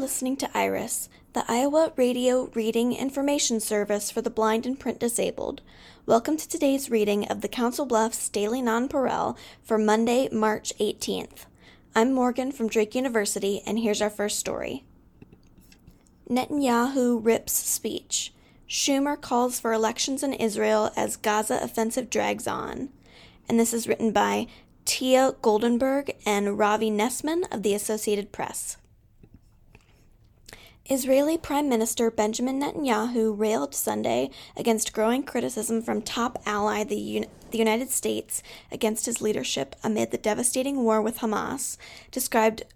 listening to Iris, the Iowa Radio Reading Information Service for the Blind and Print Disabled. Welcome to today's reading of the Council Bluffs Daily Nonpareil for Monday, March 18th. I'm Morgan from Drake University, and here's our first story. Netanyahu rips speech. Schumer calls for elections in Israel as Gaza offensive drags on. And this is written by Tia Goldenberg and Ravi Nessman of the Associated Press. Israeli Prime Minister Benjamin Netanyahu railed Sunday against growing criticism from top ally the United States against his leadership amid the devastating war with Hamas, describing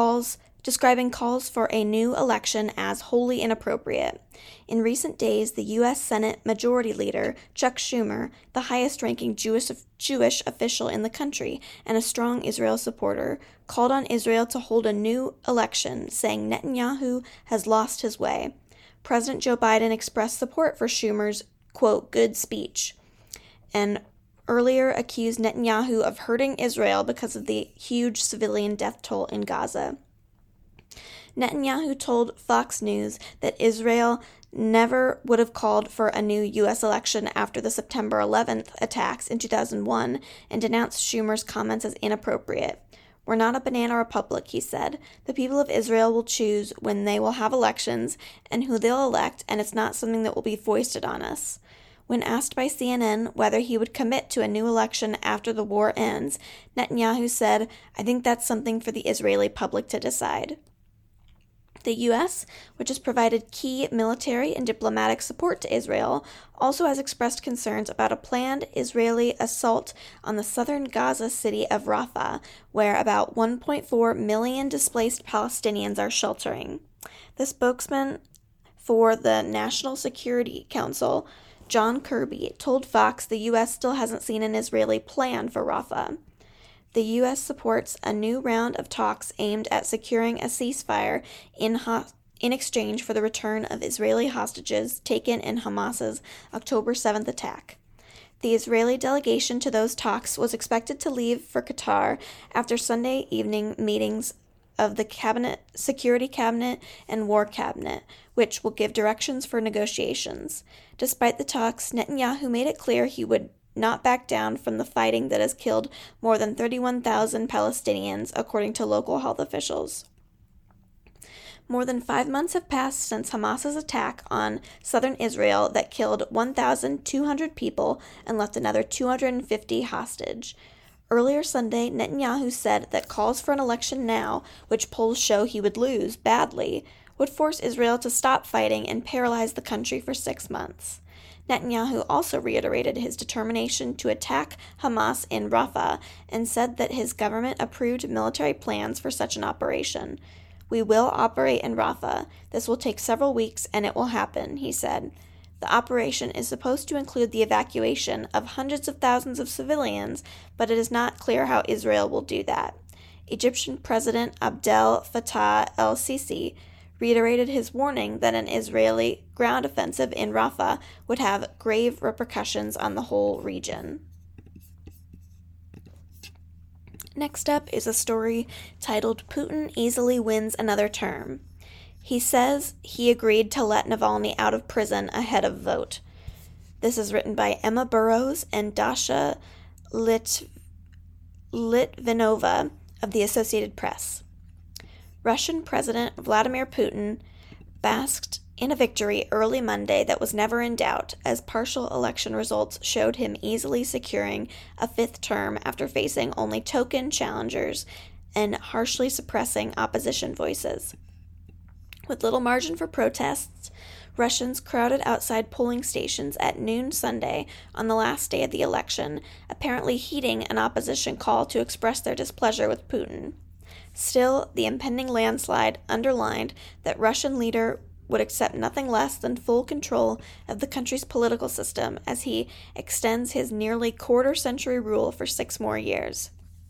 calls for a new election as wholly inappropriate. In recent days, the U.S. Senate Majority Leader Chuck Schumer, the highest-ranking Jewish official in the country and a strong Israel supporter, called on Israel to hold a new election, saying Netanyahu has lost his way. President Joe Biden expressed support for Schumer's, quote, good speech, and earlier accused Netanyahu of hurting Israel because of the huge civilian death toll in Gaza. Netanyahu told Fox News that Israel never would have called for a new U.S. election after the September 11th attacks in 2001 and denounced Schumer's comments as inappropriate. We're not a banana republic, he said. The people of Israel will choose when they will have elections and who they'll elect, and it's not something that will be foisted on us. When asked by CNN whether he would commit to a new election after the war ends, Netanyahu said, "I think that's something for the Israeli public to decide." The U.S., which has provided key military and diplomatic support to Israel, also has expressed concerns about a planned Israeli assault on the southern Gaza city of Rafah, where about 1.4 million displaced Palestinians are sheltering. The spokesman for the National Security Council, John Kirby, told Fox the U.S. still hasn't seen an Israeli plan for Rafah. The U.S. supports a new round of talks aimed at securing a ceasefire in exchange for the return of Israeli hostages taken in Hamas's October 7th attack. The Israeli delegation to those talks was expected to leave for Qatar after Sunday evening meetings of the Security Cabinet and War Cabinet, which will give directions for negotiations. Despite the talks, Netanyahu made it clear he would not back down from the fighting that has killed more than 31,000 Palestinians, according to local health officials. More than 5 months have passed since Hamas's attack on southern Israel that killed 1,200 people and left another 250 hostage. Earlier Sunday, Netanyahu said that calls for an election now, which polls show he would lose badly, would force Israel to stop fighting and paralyze the country for 6 months. Netanyahu also reiterated his determination to attack Hamas in Rafah and said that his government approved military plans for such an operation. "We will operate in Rafah. This will take several weeks and it will happen," he said. The operation is supposed to include the evacuation of hundreds of thousands of civilians, but it is not clear how Israel will do that. Egyptian President Abdel Fattah el-Sisi reiterated his warning that an Israeli ground offensive in Rafah would have grave repercussions on the whole region. Next up is a story titled "Putin Easily Wins Another Term." He says he agreed to let Navalny out of prison ahead of vote. This is written by Emma Burrows and Dasha Litvinova of the Associated Press. Russian President Vladimir Putin basked in a victory early Monday that was never in doubt, as partial election results showed him easily securing a fifth term after facing only token challengers and harshly suppressing opposition voices. With little margin for protests, Russians crowded outside polling stations at noon Sunday on the last day of the election, apparently heeding an opposition call to express their displeasure with Putin. Still, the impending landslide underlined that Russian leader would accept nothing less than full control of the country's political system as he extends his nearly quarter-century rule for 6 more years.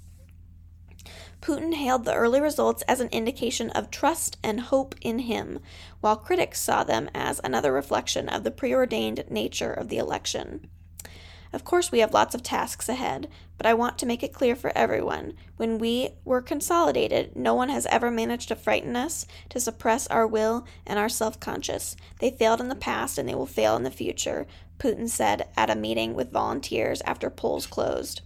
Putin hailed the early results as an indication of trust and hope in him, while critics saw them as another reflection of the preordained nature of the election. Of course, we have lots of tasks ahead, but I want to make it clear for everyone. When we were consolidated, no one has ever managed to frighten us, to suppress our will and our self-conscious. They failed in the past and they will fail in the future, Putin said at a meeting with volunteers after polls closed.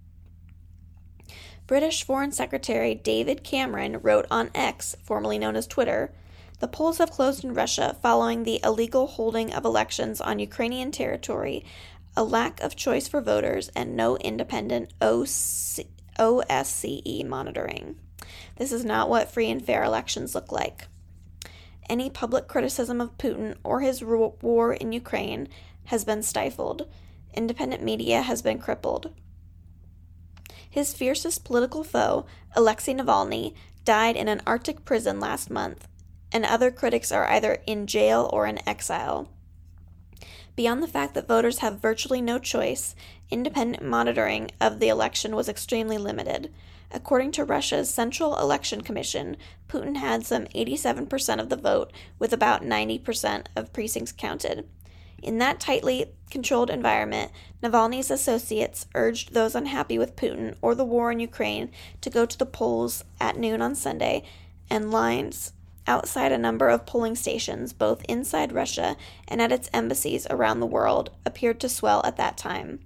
British Foreign Secretary David Cameron wrote on X, formerly known as Twitter, "The polls have closed in Russia following the illegal holding of elections on Ukrainian territory, a lack of choice for voters, and no independent OSCE monitoring. This is not what free and fair elections look like." Any public criticism of Putin or his war in Ukraine has been stifled. Independent media has been crippled. His fiercest political foe, Alexei Navalny, died in an Arctic prison last month, and other critics are either in jail or in exile. Beyond the fact that voters have virtually no choice, independent monitoring of the election was extremely limited. According to Russia's Central Election Commission, Putin had some 87% of the vote, with about 90% of precincts counted. In that tightly controlled environment, Navalny's associates urged those unhappy with Putin or the war in Ukraine to go to the polls at noon on Sunday, and lines outside a number of polling stations, both inside Russia and at its embassies around the world, appeared to swell at that time.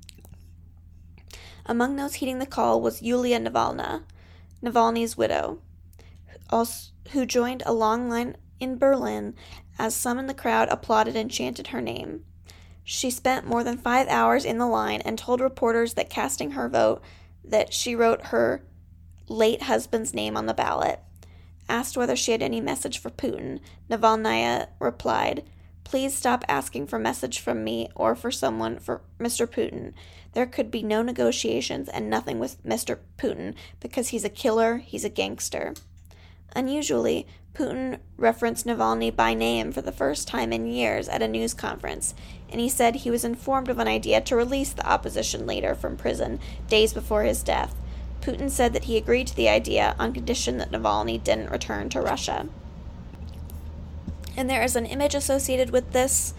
Among those heeding the call was Yulia Navalny, Navalny's widow, who joined a long line in Berlin as some in the crowd applauded and chanted her name. She spent more than 5 hours in the line and told reporters that casting her vote, that she wrote her late husband's name on the ballot. Asked whether she had any message for Putin, Navalnaya replied, "Please stop asking for message from me or for someone for Mr. Putin. There could be no negotiations and nothing with Mr. Putin because he's a killer, he's a gangster." Unusually, Putin referenced Navalny by name for the first time in years at a news conference, and he said he was informed of an idea to release the opposition leader from prison days before his death. Putin said that he agreed to the idea on condition that Navalny didn't return to Russia. And there is an image associated with this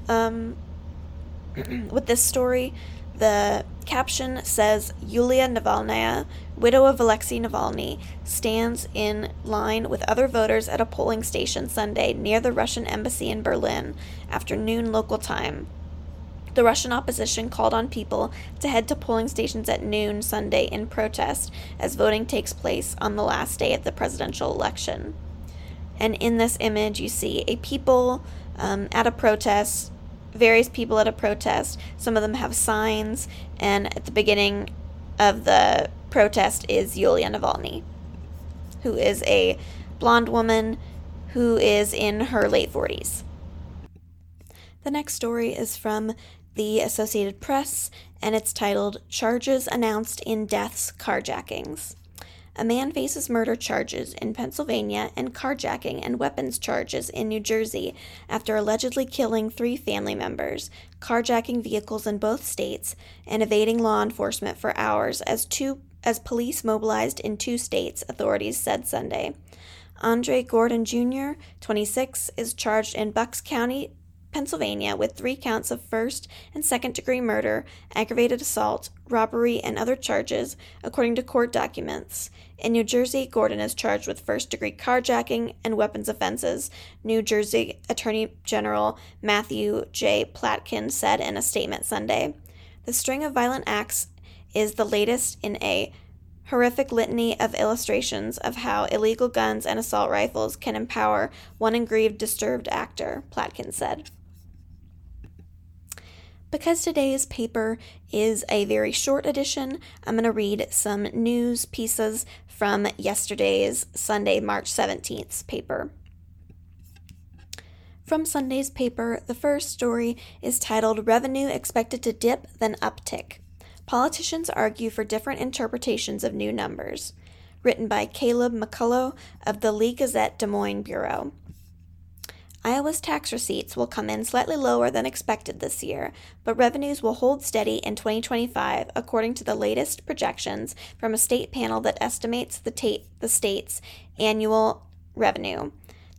story. The caption says, "Yulia Navalnaya, widow of Alexei Navalny, stands in line with other voters at a polling station Sunday near the Russian embassy in Berlin after noon local time." The Russian opposition called on people to head to polling stations at noon Sunday in protest as voting takes place on the last day of the presidential election. And in this image, you see a people at a protest, various people at a protest. Some of them have signs, and at the beginning of the protest is Yulia Navalny, who is a blonde woman who is in her late 40s. The next story is from the Associated Press, and it's titled, "Charges Announced in Deaths Carjackings." A man faces murder charges in Pennsylvania and carjacking and weapons charges in New Jersey after allegedly killing 3 family members, carjacking vehicles in both states, and evading law enforcement for hours as police mobilized in 2 states, authorities said Sunday. Andre Gordon Jr., 26, is charged in Bucks County, Pennsylvania, with 3 counts of first and second-degree murder, aggravated assault, robbery, and other charges, according to court documents. In New Jersey, Gordon is charged with first-degree carjacking and weapons offenses, New Jersey Attorney General Matthew J. Platkin said in a statement Sunday. The string of violent acts is the latest in a horrific litany of illustrations of how illegal guns and assault rifles can empower one aggrieved, disturbed actor, Platkin said. Because today's paper is a very short edition, I'm going to read some news pieces from yesterday's Sunday, March 17th paper. From Sunday's paper, the first story is titled, "Revenue Expected to Dip, Then Uptick. Politicians Argue for Different Interpretations of New Numbers." Written by Caleb McCullough of the Lee Gazette Des Moines Bureau. Iowa's tax receipts will come in slightly lower than expected this year, but revenues will hold steady in 2025, according to the latest projections from a state panel that estimates the state's annual revenue.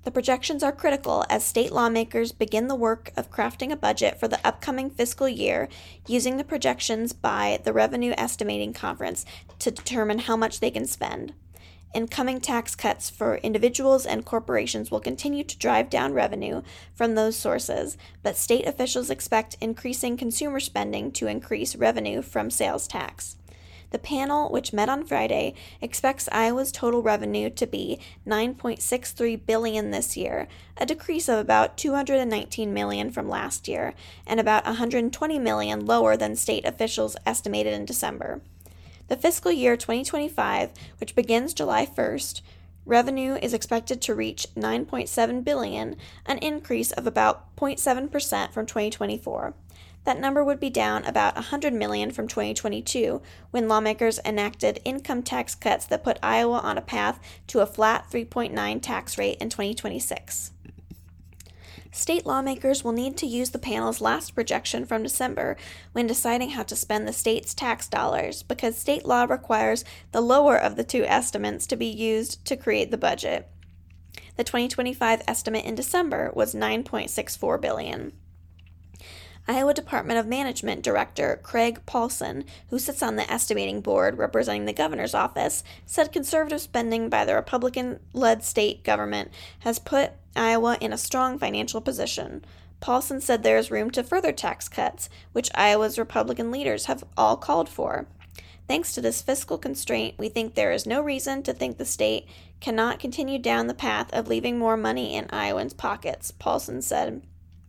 The projections are critical as state lawmakers begin the work of crafting a budget for the upcoming fiscal year using the projections by the Revenue Estimating Conference to determine how much they can spend. Incoming tax cuts for individuals and corporations will continue to drive down revenue from those sources, but state officials expect increasing consumer spending to increase revenue from sales tax. The panel, which met on Friday, expects Iowa's total revenue to be $9.63 billion this year, a decrease of about $219 million from last year, and about $120 million lower than state officials estimated in December. The fiscal year 2025, which begins July 1st, revenue is expected to reach $9.7 billion, an increase of about 0.7% from 2024. That number would be down about $100 million from 2022, when lawmakers enacted income tax cuts that put Iowa on a path to a flat 3.9 tax rate in 2026. State lawmakers will need to use the panel's last projection from December when deciding how to spend the state's tax dollars, because state law requires the lower of the two estimates to be used to create the budget. The 2025 estimate in December was $9.64 billion. Iowa Department of Management Director Craig Paulson, who sits on the estimating board representing the governor's office, said conservative spending by the Republican-led state government has put Iowa in a strong financial position. Paulson said there is room to further tax cuts, which Iowa's Republican leaders have all called for. Thanks to this fiscal constraint, we think there is no reason to think the state cannot continue down the path of leaving more money in Iowans' pockets, Paulson said.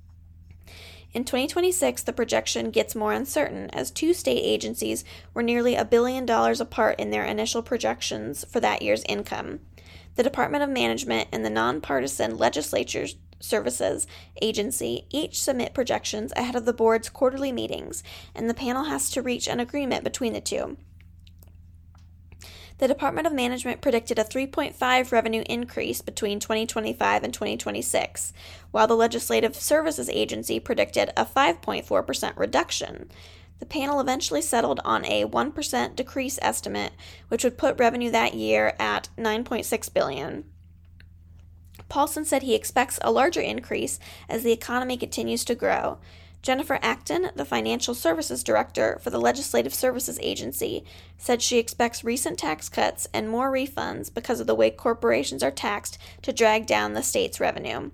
In 2026, the projection gets more uncertain, as two state agencies were nearly $1 billion apart in their initial projections for that year's income. The Department of Management and the nonpartisan Legislature Services Agency each submit projections ahead of the board's quarterly meetings, and the panel has to reach an agreement between the two. The Department of Management predicted a 3.5% revenue increase between 2025 and 2026, while the Legislative Services Agency predicted a 5.4% reduction. The panel eventually settled on a 1% decrease estimate, which would put revenue that year at $9.6 billion. Paulson said he expects a larger increase as the economy continues to grow. Jennifer Acton, the Financial Services Director for the Legislative Services Agency, said she expects recent tax cuts and more refunds because of the way corporations are taxed to drag down the state's revenue.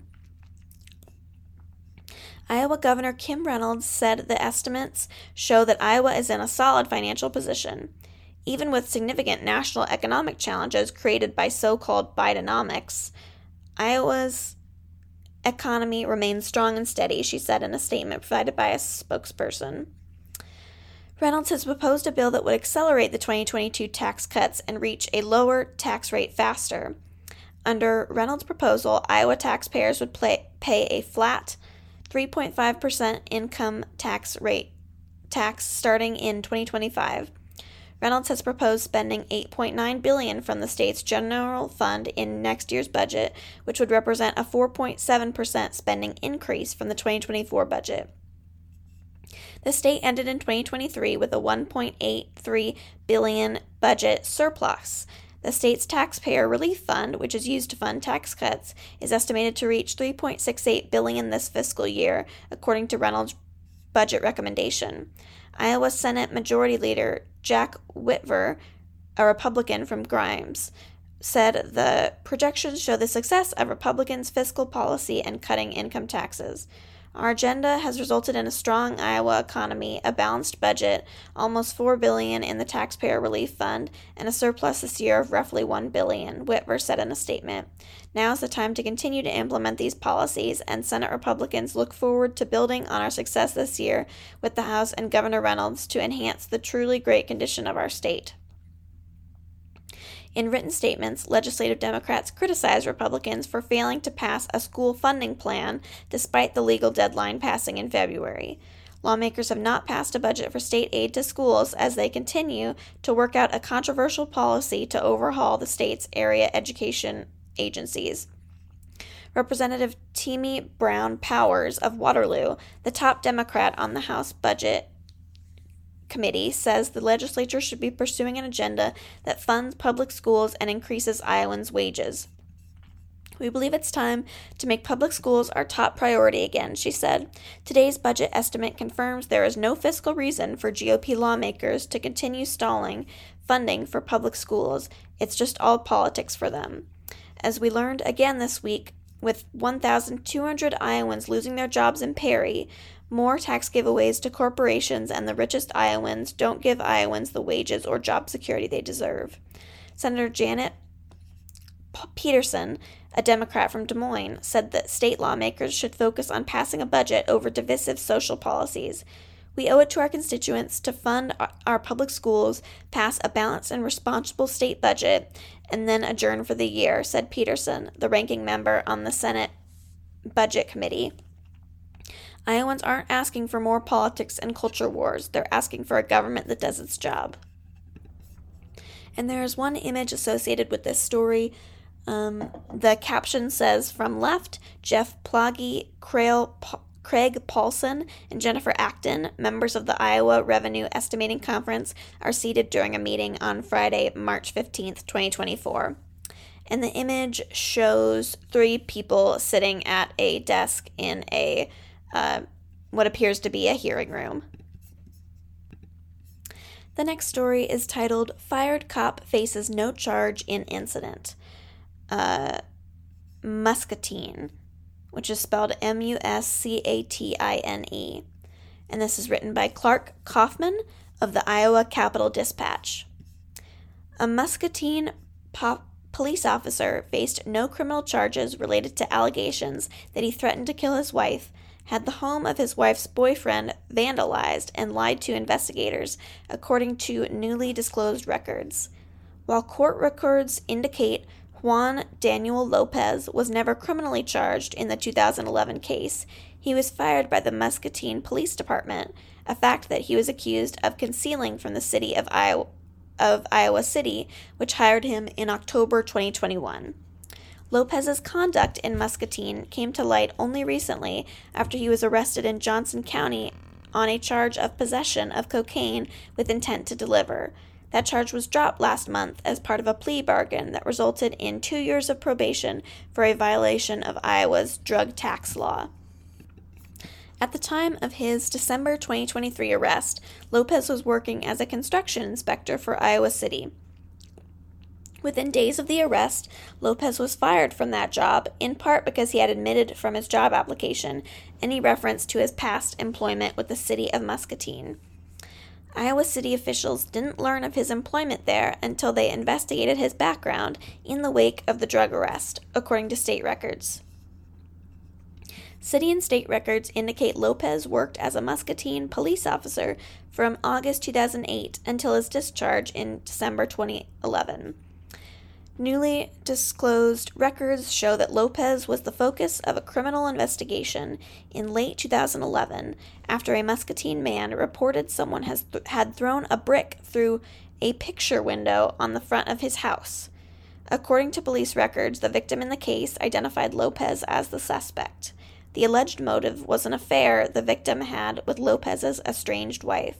Iowa Governor Kim Reynolds said the estimates show that Iowa is in a solid financial position. Even with significant national economic challenges created by so-called Bidenomics, Iowa's economy remains strong and steady, she said in a statement provided by a spokesperson. Reynolds has proposed a bill that would accelerate the 2022 tax cuts and reach a lower tax rate faster. Under Reynolds' proposal, Iowa taxpayers would pay a flat 3.5% income tax starting in 2025. Reynolds has proposed spending $8.9 billion from the state's general fund in next year's budget, which would represent a 4.7% spending increase from the 2024 budget. The state ended in 2023 with a $1.83 billion budget surplus. The state's taxpayer relief fund, which is used to fund tax cuts, is estimated to reach $3.68 billion this fiscal year, according to Reynolds' budget recommendation. Iowa Senate Majority Leader Jack Whitver, a Republican from Grimes, said the projections show the success of Republicans' fiscal policy and cutting income taxes. Our agenda has resulted in a strong Iowa economy, a balanced budget, almost $4 billion in the taxpayer relief fund, and a surplus this year of roughly $1 billion, Whitver said in a statement. Now is the time to continue to implement these policies, and Senate Republicans look forward to building on our success this year with the House and Governor Reynolds to enhance the truly great condition of our state. In written statements, legislative Democrats criticized Republicans for failing to pass a school funding plan despite the legal deadline passing in February. Lawmakers have not passed a budget for state aid to schools as they continue to work out a controversial policy to overhaul the state's area education agencies. Representative Teamy Brown Powers of Waterloo, the top Democrat on the House Budget Committee, says the legislature should be pursuing an agenda that funds public schools and increases Iowans' wages. We believe it's time to make public schools our top priority again, she said. Today's budget estimate confirms there is no fiscal reason for GOP lawmakers to continue stalling funding for public schools. It's just all politics for them. As we learned again this week, with 1,200 Iowans losing their jobs in Perry, more tax giveaways to corporations and the richest Iowans don't give Iowans the wages or job security they deserve. Senator Janet Peterson, a Democrat from Des Moines, said that state lawmakers should focus on passing a budget over divisive social policies. We owe it to our constituents to fund our public schools, pass a balanced and responsible state budget, and then adjourn for the year, said Peterson, the ranking member on the Senate Budget Committee. Iowans aren't asking for more politics and culture wars. They're asking for a government that does its job. And there is one image associated with this story. The caption says, "From left, Jeff Plagge, Craig Paulson, and Jennifer Acton, members of the Iowa Revenue Estimating Conference, are seated during a meeting on Friday, March 15th, 2024. And the image shows 3 people sitting at a desk in a what appears to be a hearing room. The next story is titled, "Fired Cop Faces No Charge in Incident." Muscatine, which is spelled Muscatine. And this is written by Clark Kaufman of the Iowa Capitol Dispatch. A Muscatine police officer faced no criminal charges related to allegations that he threatened to kill his wife, had the home of his wife's boyfriend vandalized, and lied to investigators, according to newly disclosed records. While court records indicate Juan Daniel Lopez was never criminally charged in the 2011 case, he was fired by the Muscatine Police Department, a fact that he was accused of concealing from the city of Iowa City, which hired him in October 2021. Lopez's conduct in Muscatine came to light only recently after he was arrested in Johnson County on a charge of possession of cocaine with intent to deliver. That charge was dropped last month as part of a plea bargain that resulted in 2 years of probation for a violation of Iowa's drug tax law. At the time of his December 2023 arrest, Lopez was working as a construction inspector for Iowa City. Within days of the arrest, Lopez was fired from that job, in part because he had admitted from his job application any reference to his past employment with the city of Muscatine. Iowa City officials didn't learn of his employment there until they investigated his background in the wake of the drug arrest, according to state records. City and state records indicate Lopez worked as a Muscatine police officer from August 2008 until his discharge in December 2011. Newly disclosed records show that Lopez was the focus of a criminal investigation in late 2011 after a Muscatine man reported someone had thrown a brick through a picture window on the front of his house. According to police records, the victim in the case identified Lopez as the suspect. The alleged motive was an affair the victim had with Lopez's estranged wife.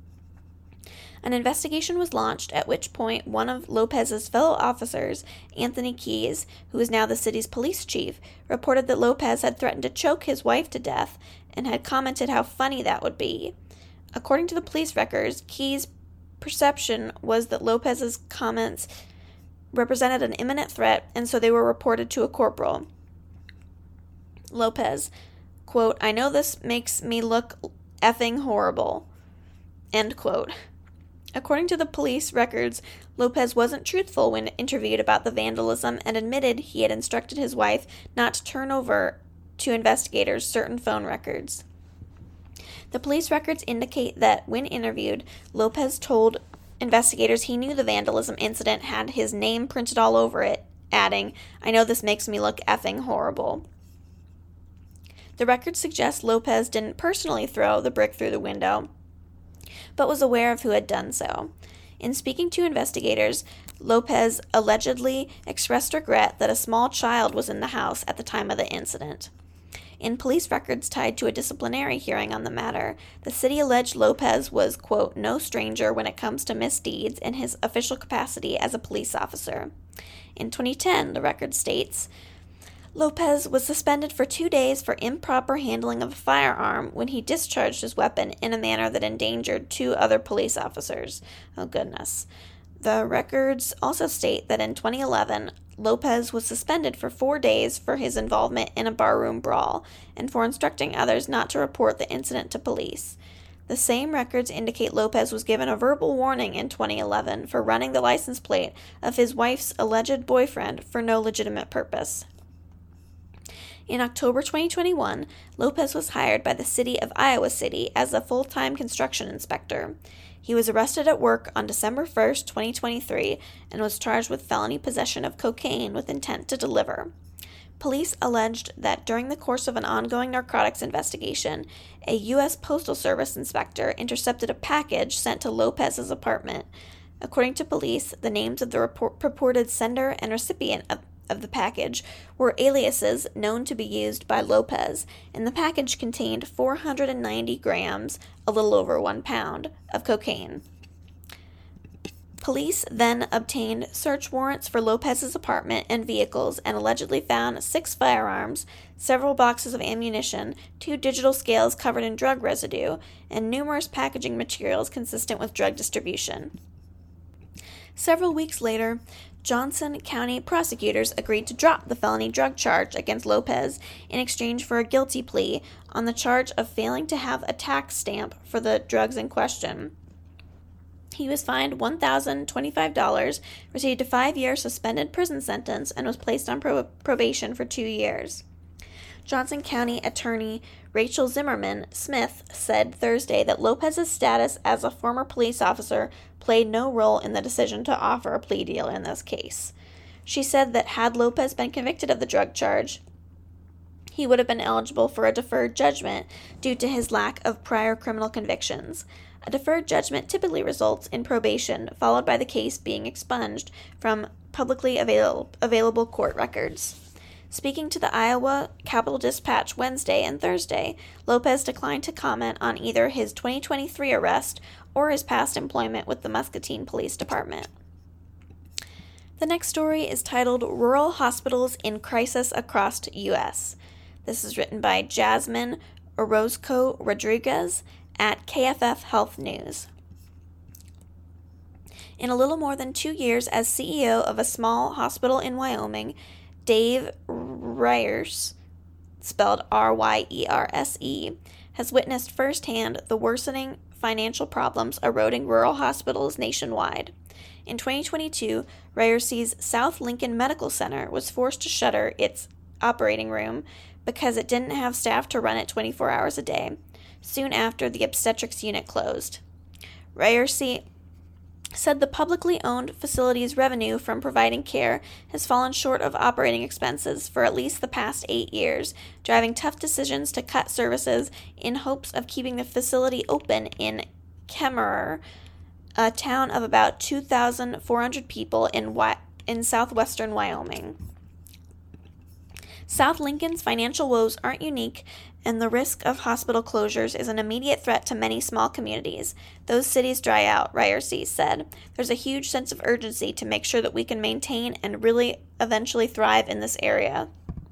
An investigation was launched, at which point one of Lopez's fellow officers, Anthony Keyes, who is now the city's police chief, reported that Lopez had threatened to choke his wife to death and had commented how funny that would be. According to the police records, Keyes' perception was that Lopez's comments represented an imminent threat, and so they were reported to a corporal. Lopez, quote, "I know this makes me look effing horrible," end quote. According to the police records, Lopez wasn't truthful when interviewed about the vandalism and admitted he had instructed his wife not to turn over to investigators certain phone records. The police records indicate that when interviewed, Lopez told investigators he knew the vandalism incident had his name printed all over it, adding, "I know this makes me look effing horrible." The record suggests Lopez didn't personally throw the brick through the window, but was aware of who had done so. In speaking to investigators, Lopez allegedly expressed regret that a small child was in the house at the time of the incident. In police records tied to a disciplinary hearing on the matter, the city alleged Lopez was, quote, "no stranger when it comes to misdeeds in his official capacity as a police officer." In 2010, the record states, Lopez was suspended for 2 days for improper handling of a firearm when he discharged his weapon in a manner that endangered 2 other police officers. Oh, goodness. The records also state that in 2011, Lopez was suspended for 4 days for his involvement in a barroom brawl and for instructing others not to report the incident to police. The same records indicate Lopez was given a verbal warning in 2011 for running the license plate of his wife's alleged boyfriend for no legitimate purpose. In October 2021, Lopez was hired by the city of Iowa City as a full-time construction inspector. He was arrested at work on December 1st, 2023, and was charged with felony possession of cocaine with intent to deliver. Police alleged that during the course of an ongoing narcotics investigation, a U.S. Postal Service inspector intercepted a package sent to Lopez's apartment. According to police, the names of the purported sender and recipient of the package were aliases known to be used by Lopez, and the package contained 490 grams, a little over 1 pound, of cocaine. Police then obtained search warrants for Lopez's apartment and vehicles and allegedly found 6 firearms, several boxes of ammunition, 2 digital scales covered in drug residue, and numerous packaging materials consistent with drug distribution. Several weeks later, Johnson County prosecutors agreed to drop the felony drug charge against Lopez in exchange for a guilty plea on the charge of failing to have a tax stamp for the drugs in question. He was fined $1,025, received a 5-year suspended prison sentence, and was placed on probation for 2 years. Johnson County Attorney Rachel Zimmerman Smith said Thursday that Lopez's status as a former police officer played no role in the decision to offer a plea deal in this case. She said that had Lopez been convicted of the drug charge, he would have been eligible for a deferred judgment due to his lack of prior criminal convictions. A deferred judgment typically results in probation, followed by the case being expunged from publicly available court records. Speaking to the Iowa Capitol Dispatch Wednesday and Thursday, Lopez declined to comment on either his 2023 arrest or his past employment with the Muscatine Police Department. The next story is titled Rural Hospitals in Crisis Across U.S. This is written by Jasmine Orozco Rodriguez at KFF Health News. In a little more than 2 years as CEO of a small hospital in Wyoming, Dave Ryerse, spelled Ryerse, has witnessed firsthand the worsening financial problems eroding rural hospitals nationwide. In 2022, Ryerse's South Lincoln Medical Center was forced to shutter its operating room because it didn't have staff to run it 24 hours a day. Soon after, the obstetrics unit closed. Ryerse said the publicly owned facility's revenue from providing care has fallen short of operating expenses for at least the past 8 years, driving tough decisions to cut services in hopes of keeping the facility open in Kemmerer, a town of about 2,400 people in southwestern Wyoming. South Lincoln's financial woes aren't unique, and the risk of hospital closures is an immediate threat to many small communities. Those cities dry out, Ryerse said. There's a huge sense of urgency to make sure that we can maintain and really eventually thrive in this area.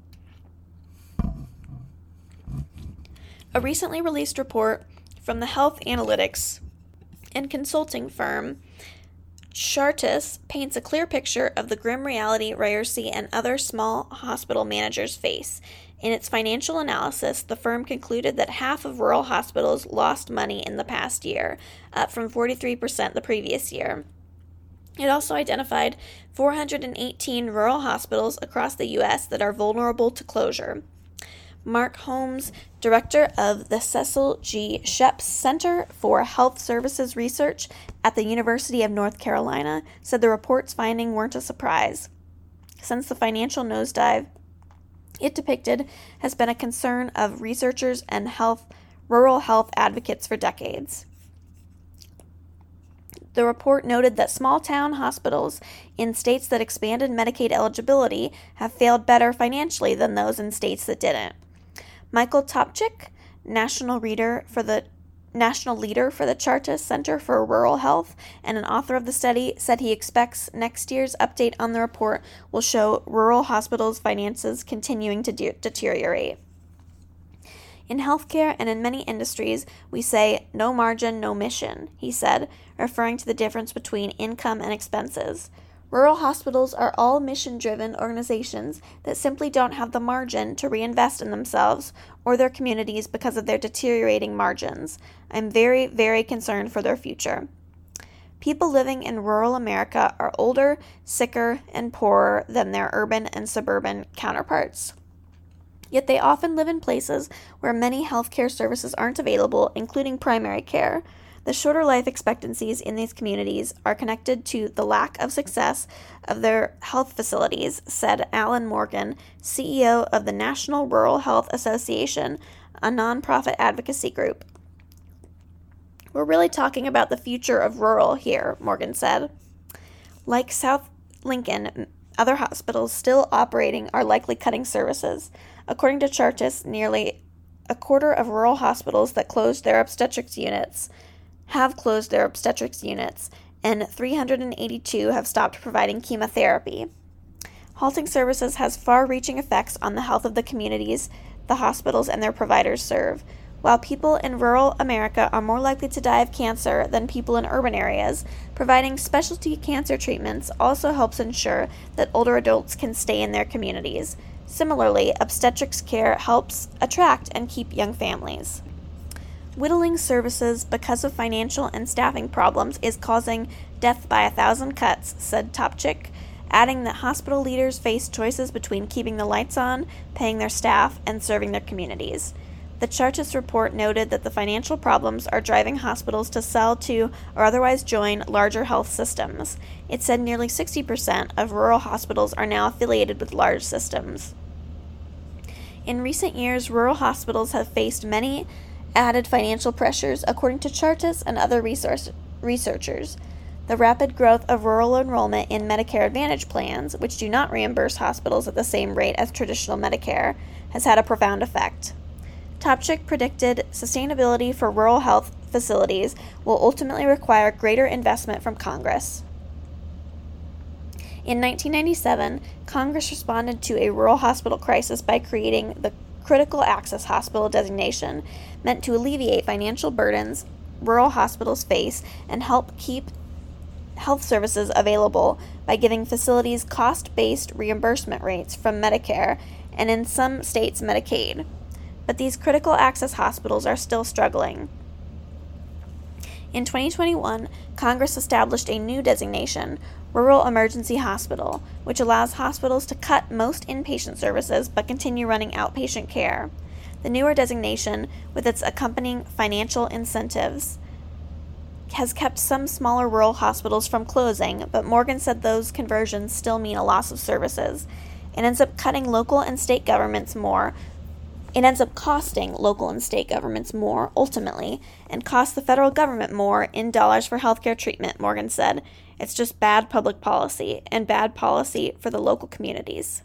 A recently released report from the health analytics and consulting firm Chartis paints a clear picture of the grim reality Ryerse and other small hospital managers face. In its financial analysis, the firm concluded that half of rural hospitals lost money in the past year, up from 43% the previous year. It also identified 418 rural hospitals across the U.S. that are vulnerable to closure. Mark Holmes, director of the Cecil G. Sheps Center for Health Services Research at the University of North Carolina, said the report's findings weren't a surprise. Since the financial nosedive it depicted has been a concern of researchers and rural health advocates for decades. The report noted that small-town hospitals in states that expanded Medicaid eligibility have fared better financially than those in states that didn't. Michael Topchick, national reader for the national leader for the Chartis Center for Rural Health and an author of the study, said he expects next year's update on the report will show rural hospitals' finances continuing to deteriorate. In healthcare and in many industries, we say, no margin, no mission, he said, referring to the difference between income and expenses. Rural hospitals are all mission-driven organizations that simply don't have the margin to reinvest in themselves or their communities because of their deteriorating margins. I'm very, very concerned for their future. People living in rural America are older, sicker, and poorer than their urban and suburban counterparts. Yet they often live in places where many healthcare services aren't available, including primary care. The shorter life expectancies in these communities are connected to the lack of success of their health facilities, said Alan Morgan, CEO of the National Rural Health Association, a nonprofit advocacy group. We're really talking about the future of rural here, Morgan said. Like South Lincoln, other hospitals still operating are likely cutting services. According to Chartis, nearly a quarter of rural hospitals that have closed their obstetrics units, and 382 have stopped providing chemotherapy. Halting services has far-reaching effects on the health of the communities the hospitals and their providers serve. While people in rural America are more likely to die of cancer than people in urban areas, providing specialty cancer treatments also helps ensure that older adults can stay in their communities. Similarly, obstetrics care helps attract and keep young families. Whittling services because of financial and staffing problems is causing death by 1,000 cuts, said Topchick, adding that hospital leaders face choices between keeping the lights on, paying their staff, and serving their communities. The Chartis report noted that the financial problems are driving hospitals to sell to or otherwise join larger health systems. It said nearly 60% of rural hospitals are now affiliated with large systems. In recent years, rural hospitals have faced many added financial pressures, according to Chartis and other researchers. The rapid growth of rural enrollment in Medicare Advantage plans, which do not reimburse hospitals at the same rate as traditional Medicare, has had a profound effect. Topchick predicted sustainability for rural health facilities will ultimately require greater investment from Congress. In 1997, Congress responded to a rural hospital crisis by creating the Critical Access Hospital designation, meant to alleviate financial burdens rural hospitals face and help keep health services available by giving facilities cost-based reimbursement rates from Medicare and in some states Medicaid. But these critical access hospitals are still struggling. In 2021, Congress established a new designation, Rural Emergency Hospital, which allows hospitals to cut most inpatient services but continue running outpatient care. The newer designation, with its accompanying financial incentives, has kept some smaller rural hospitals from closing, but Morgan said those conversions still mean a loss of services. It ends up costing local and state governments more, ultimately, and costs the federal government more in dollars for healthcare treatment, Morgan said. It's just bad public policy, and bad policy for the local communities.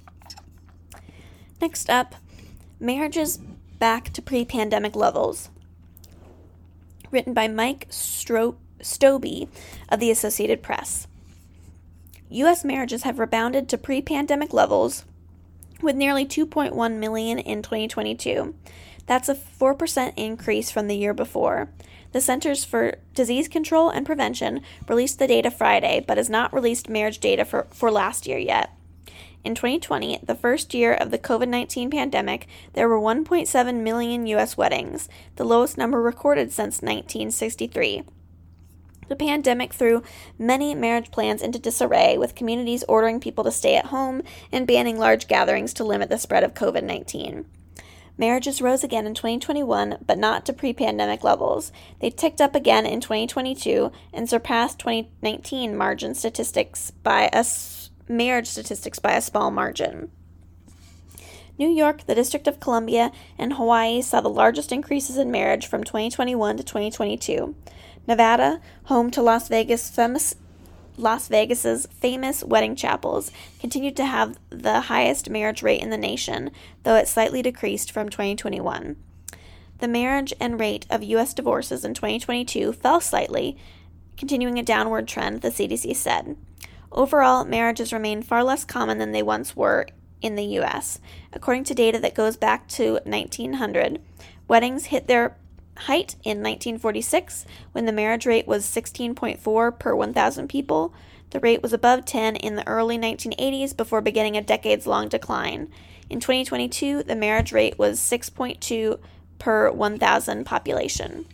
Next up, marriages back to pre-pandemic levels. Written by Mike Stobbe of the Associated Press. U.S. marriages have rebounded to pre-pandemic levels, with nearly 2.1 million in 2022. That's a 4% increase from the year before. The Centers for Disease Control and Prevention released the data Friday, but has not released marriage data for last year yet. In 2020, the first year of the COVID-19 pandemic, there were 1.7 million U.S. weddings, the lowest number recorded since 1963. The pandemic threw many marriage plans into disarray, with communities ordering people to stay at home and banning large gatherings to limit the spread of COVID-19. Marriages rose again in 2021, but not to pre-pandemic levels. They ticked up again in 2022 and surpassed 2019 marriage statistics by a small margin. New York, the District of Columbia, and Hawaii saw the largest increases in marriage from 2021 to 2022. Nevada, home to Las Vegas's famous wedding chapels, continued to have the highest marriage rate in the nation, though it slightly decreased from 2021. The marriage and rate of U.S. divorces in 2022 fell slightly, continuing a downward trend, the CDC said. Overall, marriages remain far less common than they once were in the U.S. According to data that goes back to 1900, weddings hit their height in 1946 when the marriage rate was 16.4 per 1,000 people. The rate was above 10 in the early 1980s before beginning a decades-long decline. In 2022, the marriage rate was 6.2 per 1,000 population.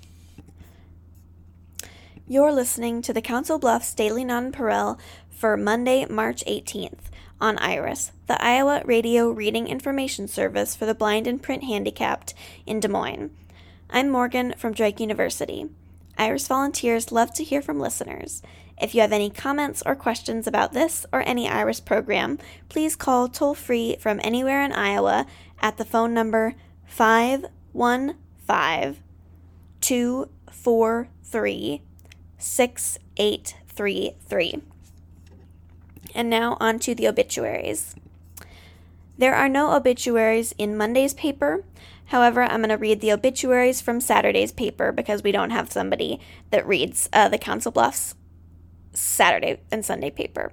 You're listening to the Council Bluffs Daily Nonpareil for Monday, March 18th on IRIS, the Iowa Radio Reading Information Service for the blind and print handicapped in Des Moines. I'm Morgan from Drake University. IRIS volunteers love to hear from listeners. If you have any comments or questions about this or any IRIS program, please call toll-free from anywhere in Iowa at the phone number 515-243-6833. And now on to the obituaries. There are no obituaries in Monday's paper. However, I'm going to read the obituaries from Saturday's paper because we don't have somebody that reads the Council Bluffs Saturday and Sunday paper.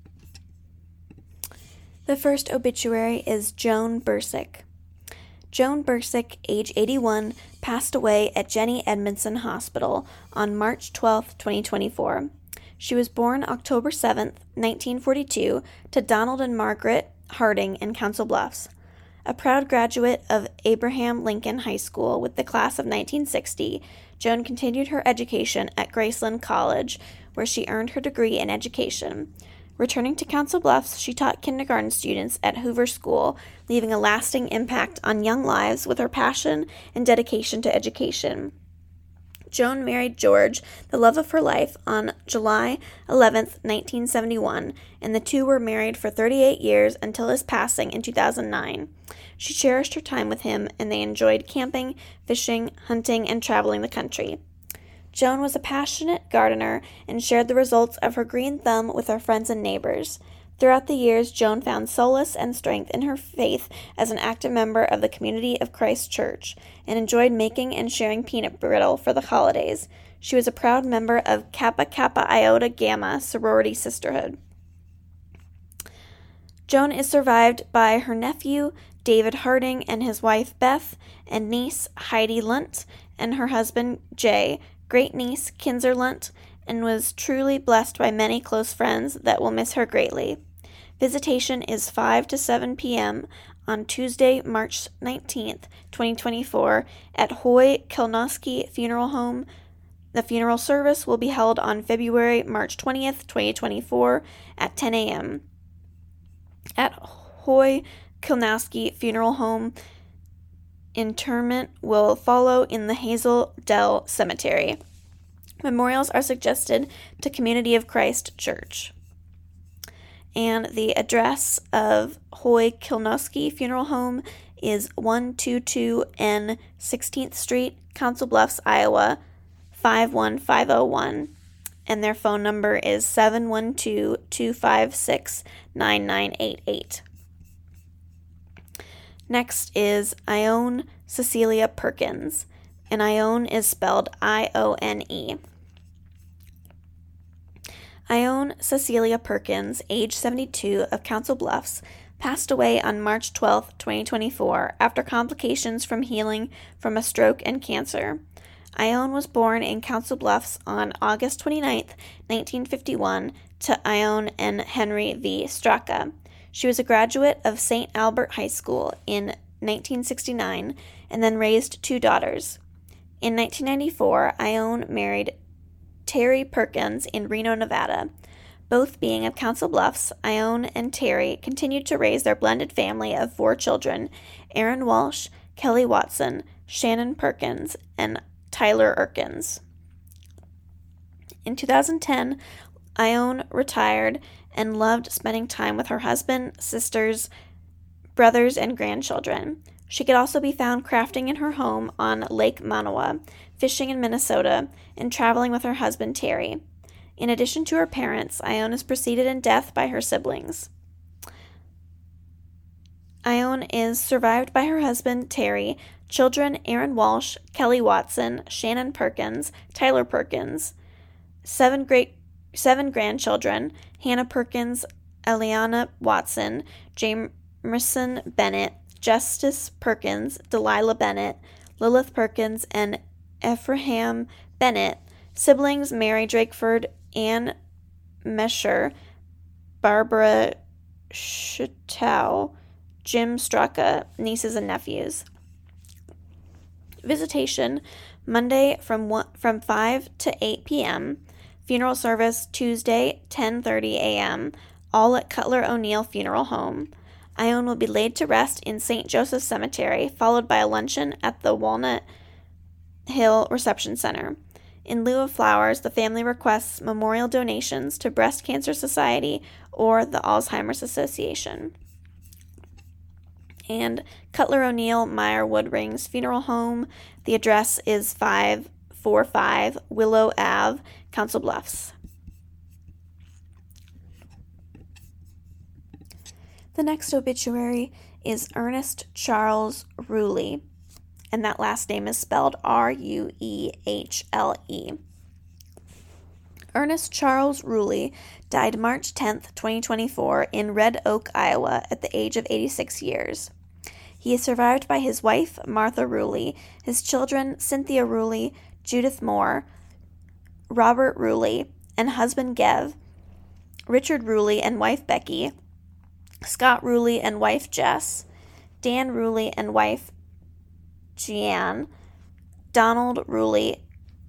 The first obituary is Joan Bursick. Joan Bursick, age 81, passed away at Jenny Edmondson Hospital on March 12, 2024. She was born October 7, 1942, to Donald and Margaret Harding in Council Bluffs. A proud graduate of Abraham Lincoln High School with the class of 1960, Joan continued her education at Graceland College, where she earned her degree in education. Returning to Council Bluffs, she taught kindergarten students at Hoover School, leaving a lasting impact on young lives with her passion and dedication to education. Joan married George, the love of her life, on July 11, 1971, and the two were married for 38 years until his passing in 2009. She cherished her time with him, and they enjoyed camping, fishing, hunting, and traveling the country. Joan was a passionate gardener and shared the results of her green thumb with her friends and neighbors. Throughout the years, Joan found solace and strength in her faith as an active member of the Community of Christ Church and enjoyed making and sharing peanut brittle for the holidays. She was a proud member of Kappa Kappa Iota Gamma sorority sisterhood. Joan is survived by her nephew, David Harding, and his wife, Beth, and niece, Heidi Lunt, and her husband, Jay, great-niece, Kinzer Lunt, and was truly blessed by many close friends that will miss her greatly. Visitation is 5 to 7 p.m. on Tuesday, March 19th, 2024, at Hoy Kilnosky Funeral Home. The funeral service will be held on February, March 20th, 2024, at 10 a.m. At Hoy Kilnosky Funeral Home, interment will follow in the Hazel Dell Cemetery. Memorials are suggested to Community of Christ Church. And the address of Hoy Kilnosky Funeral Home is 122N 16th Street, Council Bluffs, Iowa, 51501. And their phone number is 712-256-9988. Next is Ione Cecilia Perkins, and Ione is spelled I-O-N-E. Ione Cecilia Perkins, age 72, of Council Bluffs, passed away on March 12, 2024, after complications from healing from a stroke and cancer. Ione was born in Council Bluffs on August 29, 1951, to Ione and Henry V. Straka. She was a graduate of St. Albert High School in 1969 and then raised two daughters. In 1994, Ione married Terry Perkins in Reno, Nevada. Both being of Council Bluffs, Ione and Terry continued to raise their blended family of 4 children: Aaron Walsh, Kelly Watson, Shannon Perkins, and Tyler Erkins. In 2010, Ione retired and loved spending time with her husband, sisters, brothers, and grandchildren. She could also be found crafting in her home on Lake Manawa, fishing in Minnesota, and traveling with her husband, Terry. In addition to her parents, Ione is preceded in death by her siblings. Ione is survived by her husband, Terry, children Aaron Walsh, Kelly Watson, Shannon Perkins, Tyler Perkins, seven grandchildren, Hannah Perkins, Eliana Watson, Jamerson Bennett, Justice Perkins, Delilah Bennett, Lilith Perkins, and Ephraim Bennett. Siblings Mary Drakeford, Ann Mesher, Barbara Shutow, Jim Straka, nieces and nephews. Visitation Monday from 5 to 8 p.m. Funeral service Tuesday 10:30 a.m. all at Cutler O'Neill Funeral Home. Ione will be laid to rest in St. Joseph's Cemetery, followed by a luncheon at the Walnut Hill Reception Center. In lieu of flowers, the family requests memorial donations to Breast Cancer Society or the Alzheimer's Association. And Cutler O'Neill Meyer Woodring's Funeral Home. The address is 545 Willow Ave, Council Bluffs. The next obituary is Ernest Charles Ruley, and that last name is spelled Ruehle. Ernest Charles Ruley died March 10, 2024, in Red Oak, Iowa, at the age of 86 years. He is survived by his wife, Martha Ruley, his children, Cynthia Ruley, Judith Moore, Robert Ruley, and husband Gev, Richard Ruley and wife Becky, Scott Ruley and wife Jess, Dan Ruley and wife Jeanne, Donald Ruley,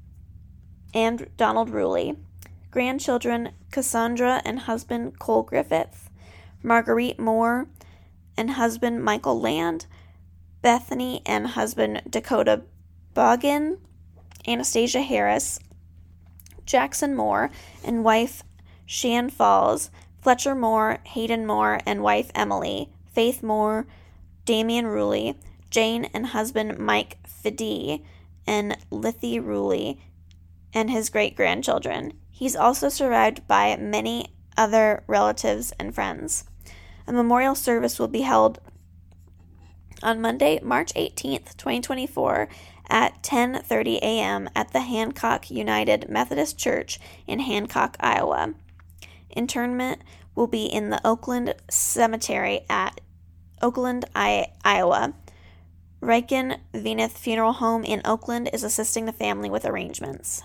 grandchildren Cassandra and husband Cole Griffith, Marguerite Moore and husband Michael Land, Bethany and husband Dakota Boggin, Anastasia Harris, Jackson Moore and wife Shan Falls, Fletcher Moore, Hayden Moore and wife Emily, Faith Moore, Damian Ruley, Jane and husband Mike Fidee, and Lithy Ruley and his great-grandchildren. He's also survived by many other relatives and friends. A memorial service will be held on Monday, March 18th, 2024 at 10:30 a.m. at the Hancock United Methodist Church in Hancock, Iowa. Interment will be in the Oakland Cemetery at Oakland, Iowa. Riken Veneth Funeral Home in Oakland is assisting the family with arrangements.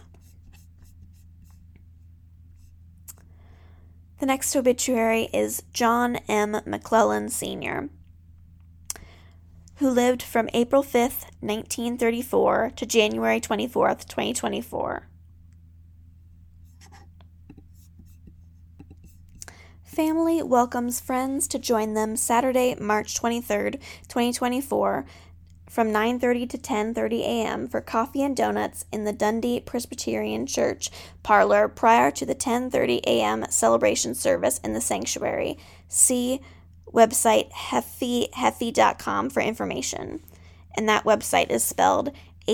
The next obituary is John M. McClellan Sr., who lived from April 5th, 1934 to January 24th, 2024. Family welcomes friends to join them Saturday, March 23rd, 2024, from 9:30 to 10:30 a.m. for coffee and donuts in the Dundee Presbyterian Church parlor prior to the 10:30 a.m. celebration service in the sanctuary. See website hefey.com for information. And that website is spelled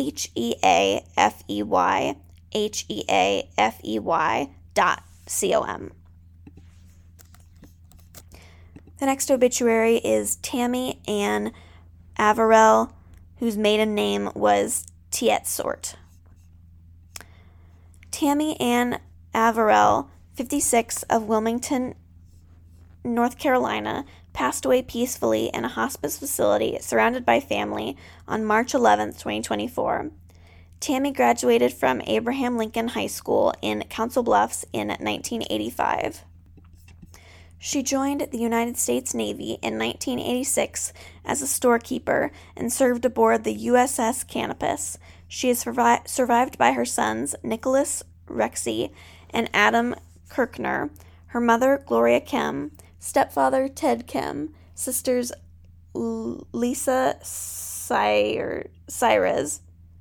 HEAFEY.com. The next obituary is Tammy Ann Averell, whose maiden name was Tietsort. Tammy Ann Averell, 56, of Wilmington, North Carolina, passed away peacefully in a hospice facility surrounded by family on March 11, 2024. Tammy graduated from Abraham Lincoln High School in Council Bluffs in 1985. She joined the United States Navy in 1986 as a storekeeper and served aboard the USS Canopus. She is survived by her sons, Nicholas Rexy and Adam Kirkner, her mother, Gloria Kem, stepfather, Ted Kem, sisters Lisa Suarez,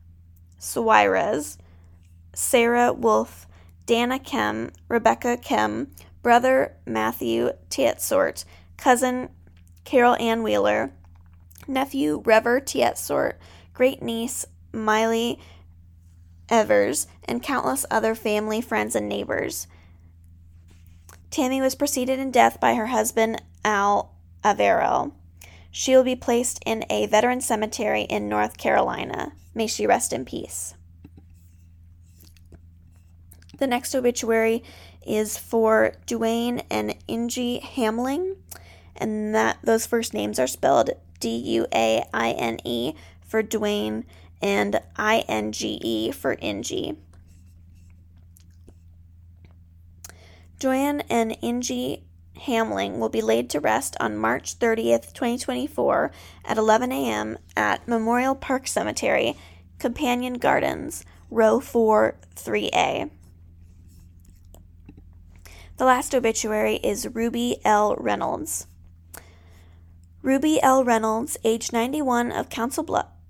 Sarah Wolf, Dana Kem, Rebecca Kem, brother Matthew Tietsort, cousin Carol Ann Wheeler, nephew Rever Tietsort, great-niece Miley Evers, and countless other family, friends, and neighbors. Tammy was preceded in death by her husband, Al Averell. She will be placed in a veteran cemetery in North Carolina. May she rest in peace. The next obituary is for Duane and Ingie Hamling, and those first names are spelled Duaine for Duane and Inge for Ingie. Duane and Ingie Hamling will be laid to rest on March 30th, 2024 at 11 a.m. at Memorial Park Cemetery, Companion Gardens, row 4, 3A. The last obituary is Ruby L. Reynolds. Ruby L. Reynolds, age 93 of Council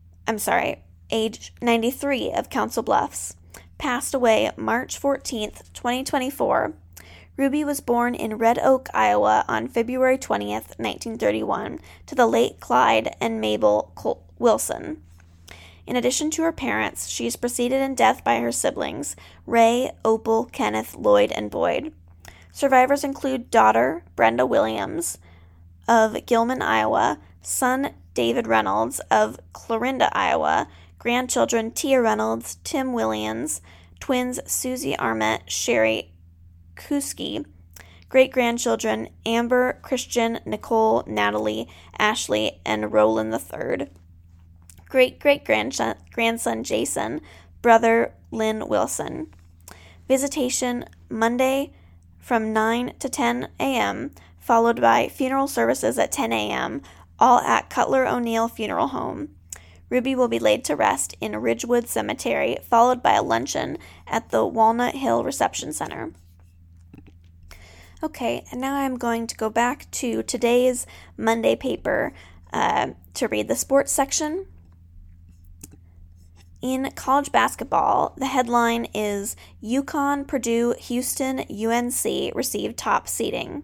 Bluffs, passed away March 14th, 2024. Ruby was born in Red Oak, Iowa on February 20th, 1931, to the late Clyde and Mabel Wilson. In addition to her parents, she is preceded in death by her siblings, Ray, Opal, Kenneth, Lloyd, and Boyd. Survivors include daughter Brenda Williams of Gilman, Iowa, son David Reynolds of Clarinda, Iowa, grandchildren Tia Reynolds, Tim Williams, twins Susie Armett, Sherry Kuski, great-grandchildren Amber, Christian, Nicole, Natalie, Ashley, and Roland III, great-great-grandson Jason, brother Lynn Wilson. Visitation Monday from 9 to 10 a.m., followed by funeral services at 10 a.m., all at Cutler O'Neill Funeral Home. Ruby will be laid to rest in Ridgewood Cemetery, followed by a luncheon at the Walnut Hill Reception Center. Okay, and now I'm going to go back to today's Monday paper to read the sports section. In college basketball, the headline is UConn, Purdue, Houston, UNC received top seeding.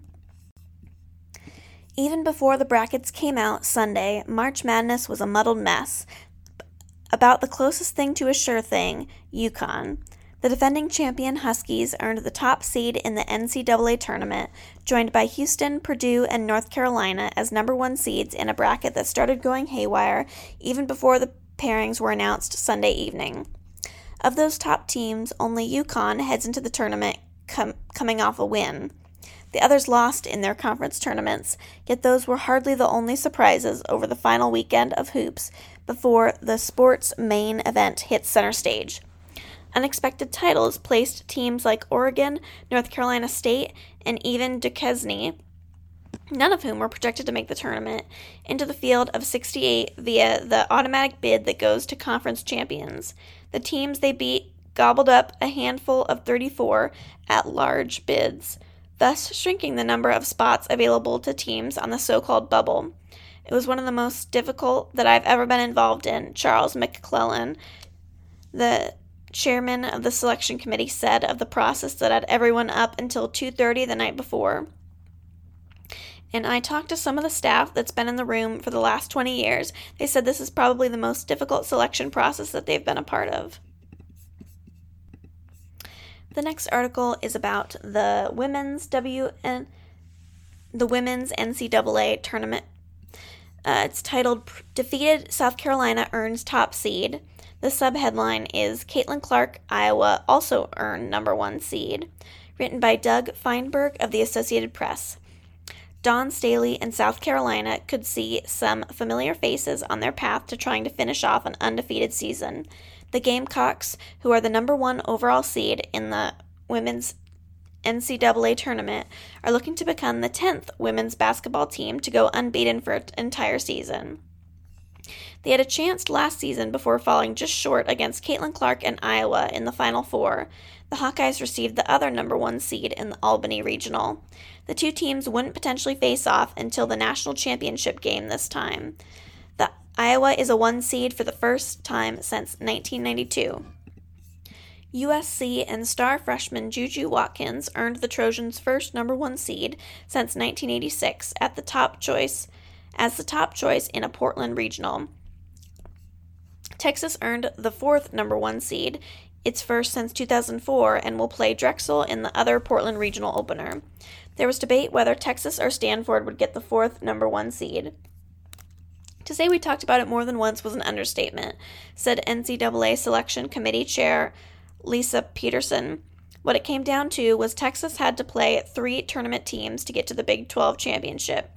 Even before the brackets came out Sunday, March Madness was a muddled mess. About the closest thing to a sure thing, UConn. The defending champion Huskies earned the top seed in the NCAA tournament, joined by Houston, Purdue, and North Carolina as number 1 seeds in a bracket that started going haywire even before the pairings were announced Sunday evening. Of those top teams, only UConn heads into the tournament coming off a win. The others lost in their conference tournaments, yet those were hardly the only surprises over the final weekend of hoops before the sport's main event hit center stage. Unexpected titles placed teams like Oregon, North Carolina State, and even Duquesne, none of whom were projected to make the tournament, into the field of 68 via the automatic bid that goes to conference champions. The teams they beat gobbled up a handful of 34 at-large bids, thus shrinking the number of spots available to teams on the so-called bubble. It was one of the most difficult that I've ever been involved in, Charles McClellan, the chairman of the selection committee, said of the process that had everyone up until 2:30 the night before. And I talked to some of the staff that's been in the room for the last 20 years. They said this is probably the most difficult selection process that they've been a part of. The next article is about the women's NCAA tournament. It's titled, Defeated South Carolina Earns Top Seed. The subheadline is Caitlin Clark, Iowa, also earned number 1 seed. Written by Doug Feinberg of the Associated Press. Dawn Staley and South Carolina could see some familiar faces on their path to trying to finish off an undefeated season. The Gamecocks, who are the number 1 overall seed in the women's NCAA tournament, are looking to become the 10th women's basketball team to go unbeaten for an entire season. They had a chance last season before falling just short against Caitlin Clark and Iowa in the Final Four. The Hawkeyes received the other number 1 seed in the Albany Regional. The two teams wouldn't potentially face off until the national championship game this time. The Iowa is a 1 seed for the first time since 1992. USC and star freshman Juju Watkins earned the Trojans' first number 1 seed since 1986 as the top choice in a Portland Regional. Texas earned the 4th number 1 seed, its first since 2004, and will play Drexel in the other Portland Regional opener. There was debate whether Texas or Stanford would get the 4th number 1 seed. To say we talked about it more than once was an understatement, said NCAA Selection Committee Chair Lisa Peterson. What it came down to was Texas had to play 3 tournament teams to get to the Big 12 championship.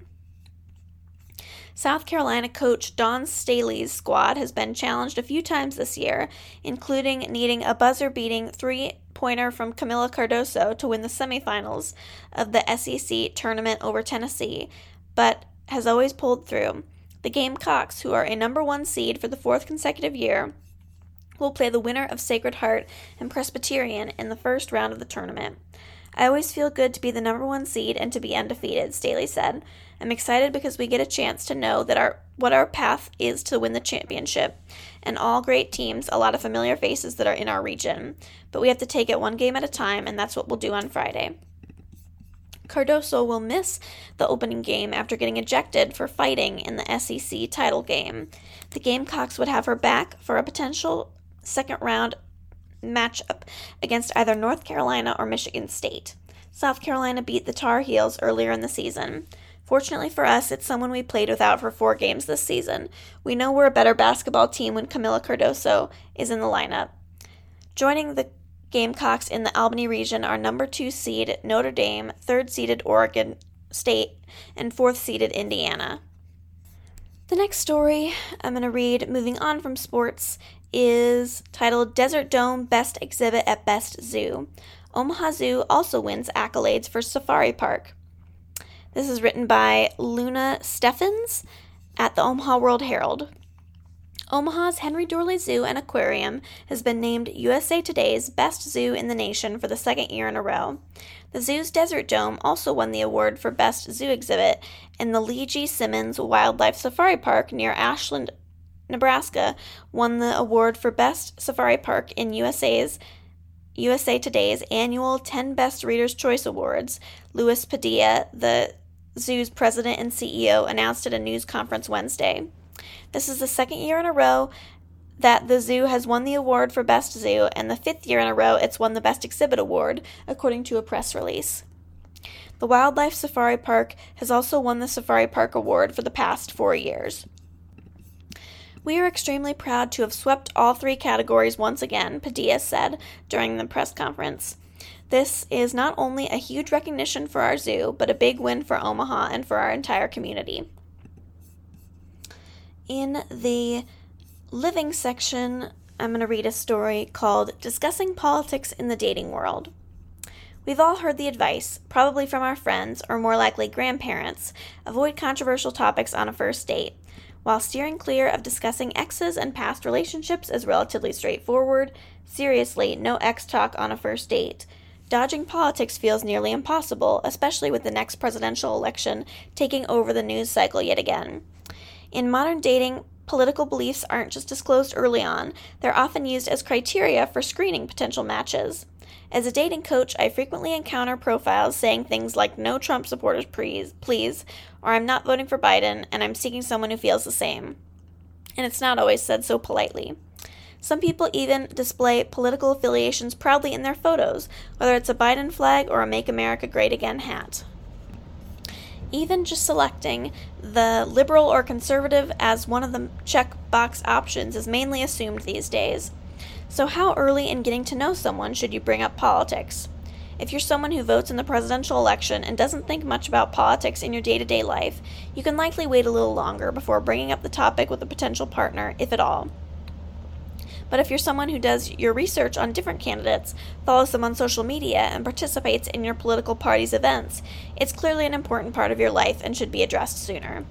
South Carolina coach Dawn Staley's squad has been challenged a few times this year, including needing a buzzer-beating 3-pointer from Camila Cardoso to win the semifinals of the SEC tournament over Tennessee, but has always pulled through. The Gamecocks, who are a number 1 seed for the 4th consecutive year, will play the winner of Sacred Heart and Presbyterian in the first round of the tournament. I always feel good to be the number 1 seed and to be undefeated, Staley said. I'm excited because we get a chance to know that what our path is to win the championship, and all great teams, a lot of familiar faces that are in our region. But we have to take it one game at a time, and that's what we'll do on Friday. Cardoso will miss the opening game after getting ejected for fighting in the SEC title game. The Gamecocks would have her back for a potential second-round matchup against either North Carolina or Michigan State. South Carolina beat the Tar Heels earlier in the season. Fortunately for us, it's someone we played without for 4 games this season. We know we're a better basketball team when Camila Cardoso is in the lineup. Joining the Gamecocks in the Albany region are number 2 seed Notre Dame, 3rd seeded Oregon State, and 4th seeded Indiana. The next story I'm going to read, moving on from sports, is titled Desert Dome Best Exhibit at Best Zoo. Omaha Zoo also wins accolades for Safari Park. This is written by Luna Steffens at the Omaha World Herald. Omaha's Henry Doorly Zoo and Aquarium has been named USA Today's Best Zoo in the nation for the 2nd year in a row. The zoo's Desert Dome also won the award for Best Zoo Exhibit, and the Lee G. Simmons Wildlife Safari Park near Ashland, Nebraska, won the award for Best Safari Park in USA Today's annual 10 Best Reader's Choice Awards. Luis Padilla, the zoo's president and CEO, announced at a news conference Wednesday. This is the 2nd year in a row that the zoo has won the award for Best Zoo, and the 5th year in a row it's won the Best Exhibit Award, according to a press release. The Wildlife Safari Park has also won the Safari Park Award for the past 4 years. We are extremely proud to have swept all 3 categories once again, Padilla said during the press conference. This is not only a huge recognition for our zoo, but a big win for Omaha and for our entire community. In the living section, I'm going to read a story called Discussing Politics in the Dating World. We've all heard the advice, probably from our friends, or more likely grandparents, avoid controversial topics on a first date. While steering clear of discussing exes and past relationships is relatively straightforward, seriously, no ex talk on a first date. Dodging politics feels nearly impossible, especially with the next presidential election taking over the news cycle yet again. In modern dating, political beliefs aren't just disclosed early on, they're often used as criteria for screening potential matches. As a dating coach, I frequently encounter profiles saying things like, "No Trump supporters, please," or "I'm not voting for Biden, and I'm seeking someone who feels the same." And it's not always said so politely. Some people even display political affiliations proudly in their photos, whether it's a Biden flag or a Make America Great Again hat. Even just selecting the liberal or conservative as one of the checkbox options is mainly assumed these days. So how early in getting to know someone should you bring up politics? If you're someone who votes in the presidential election and doesn't think much about politics in your day-to-day life, you can likely wait a little longer before bringing up the topic with a potential partner, if at all. But if you're someone who does your research on different candidates, follows them on social media, and participates in your political party's events, it's clearly an important part of your life and should be addressed sooner.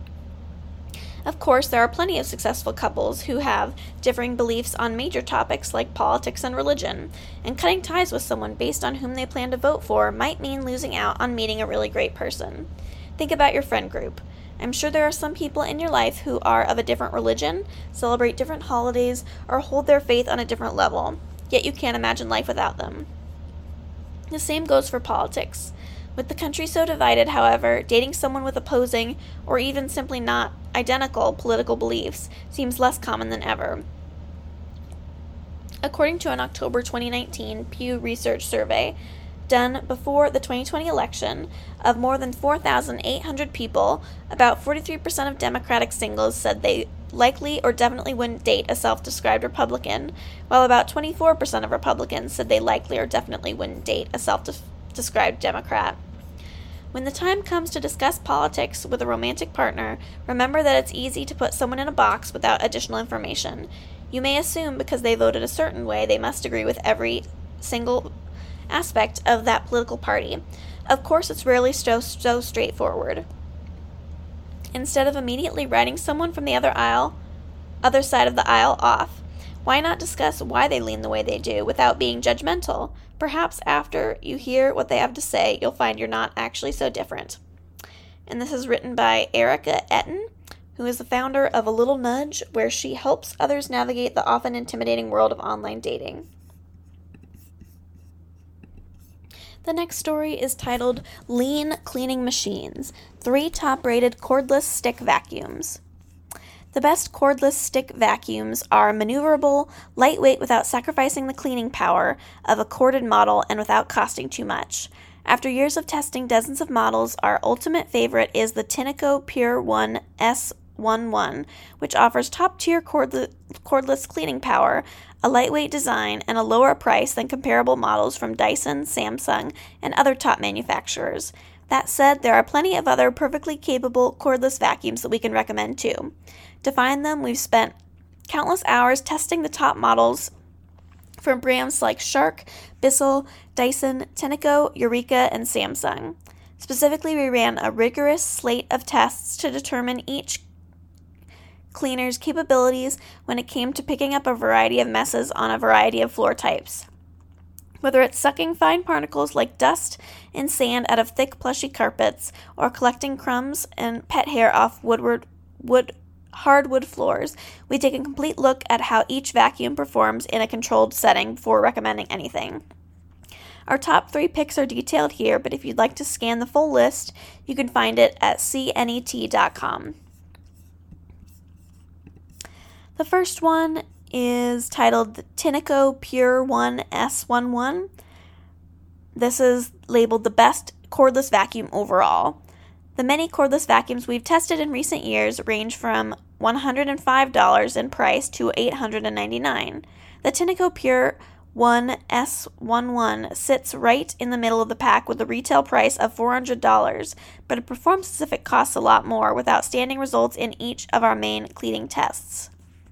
Of course, there are plenty of successful couples who have differing beliefs on major topics like politics and religion, and cutting ties with someone based on whom they plan to vote for might mean losing out on meeting a really great person. Think about your friend group. I'm sure there are some people in your life who are of a different religion, celebrate different holidays, or hold their faith on a different level, yet you can't imagine life without them. The same goes for politics. With the country so divided, however, dating someone with opposing, or even simply not identical, political beliefs seems less common than ever. According to an October 2019 Pew Research survey, done before the 2020 election, of more than 4,800 people, about 43% of Democratic singles said they likely or definitely wouldn't date a self-described Republican, while about 24% of Republicans said they likely or definitely wouldn't date a self-described Democrat. When the time comes to discuss politics with a romantic partner, remember that it's easy to put someone in a box without additional information. You may assume because they voted a certain way, they must agree with every single aspect of that political party. Of course, it's rarely so straightforward. Instead of immediately writing someone from the other side of the aisle off, why not discuss why they lean the way they do without being judgmental? Perhaps after you hear what they have to say, you'll find you're not actually so different. And this is written by Erica Etten, who is the founder of A Little Nudge, where she helps others navigate the often intimidating world of online dating. The next story is titled Lean Cleaning Machines, 3 top-rated cordless stick vacuums. The best cordless stick vacuums are maneuverable, lightweight without sacrificing the cleaning power of a corded model and without costing too much. After years of testing dozens of models, our ultimate favorite is the Tineco Pure One S11, which offers top-tier cordless cleaning power, a lightweight design, and a lower price than comparable models from Dyson, Samsung, and other top manufacturers. That said, there are plenty of other perfectly capable cordless vacuums that we can recommend too. To find them, we've spent countless hours testing the top models from brands like Shark, Bissell, Dyson, Tineco, Eureka, and Samsung. Specifically, we ran a rigorous slate of tests to determine each cleaner's capabilities when it came to picking up a variety of messes on a variety of floor types. Whether it's sucking fine particles like dust and sand out of thick, plushy carpets, or collecting crumbs and pet hair off hardwood floors, we take a complete look at how each vacuum performs in a controlled setting before recommending anything. Our top 3 picks are detailed here, but if you'd like to scan the full list, you can find it at cnet.com. The first one is titled the Tineco Pure One S11. This is labeled the best cordless vacuum overall. The many cordless vacuums we've tested in recent years range from $105 in price to $899. The Tineco Pure One S11 sits right in the middle of the pack with a retail price of $400, but it performs as if it costs a lot more with outstanding results in each of our main cleaning tests.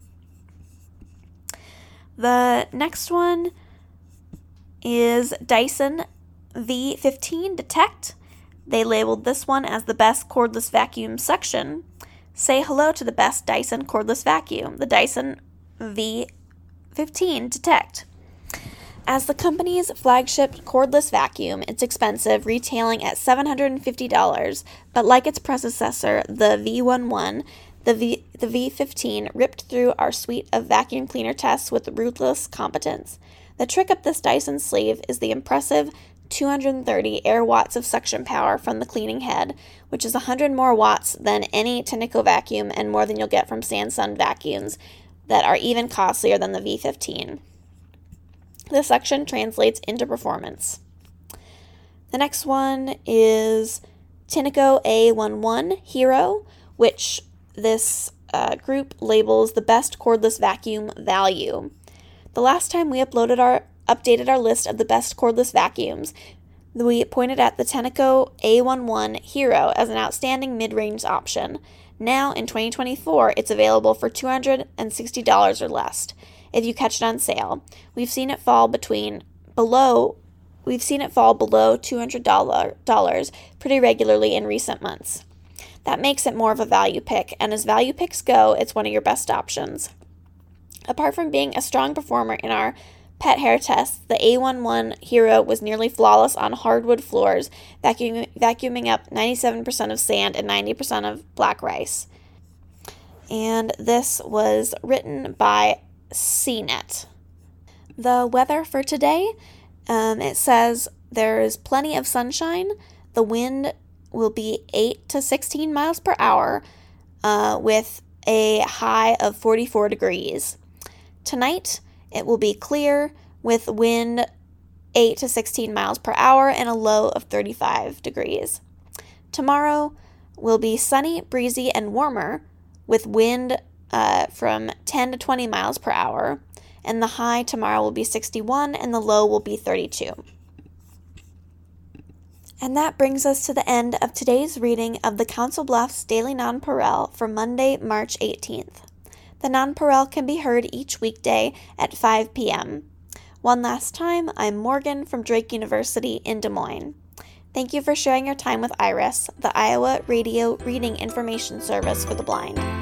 The next one is Dyson V15 Detect. They labeled this one as the best cordless vacuum suction. Say hello to the best Dyson cordless vacuum, the Dyson V15 Detect. As the company's flagship cordless vacuum, it's expensive, retailing at $750, but like its predecessor, the V11, the V15 ripped through our suite of vacuum cleaner tests with ruthless competence. The trick up this Dyson sleeve is the impressive 230 air watts of suction power from the cleaning head, which is 100 more watts than any Tineco vacuum and more than you'll get from Samsung vacuums that are even costlier than the V15. The suction translates into performance. The next one is Tineco A11 Hero, which this group labels the best cordless vacuum value. The last time we updated our list of the best cordless vacuums, we pointed at the Tineco A11 Hero as an outstanding mid-range option. Now, in 2024, it's available for $260 or less if you catch it on sale. We've seen it fall below $200 pretty regularly in recent months. That makes it more of a value pick, and as value picks go, it's one of your best options. Apart from being a strong performer in our pet hair tests, the A11 Hero was nearly flawless on hardwood floors, vacuuming up 97% of sand and 90% of black rice. And this was written by CNET. The weather for today, it says there is plenty of sunshine. The wind will be 8 to 16 miles per hour with a high of 44 degrees. Tonight, it will be clear with wind 8 to 16 miles per hour, and a low of 35 degrees. Tomorrow will be sunny, breezy, and warmer, with wind from 10 to 20 miles per hour, and the high tomorrow will be 61, and the low will be 32. And that brings us to the end of today's reading of the Council Bluffs Daily Nonpareil for Monday, March 18th. The Nonpareil can be heard each weekday at 5 p.m. One last time, I'm Morgan from Drake University in Des Moines. Thank you for sharing your time with IRIS, the Iowa Radio Reading Information Service for the Blind.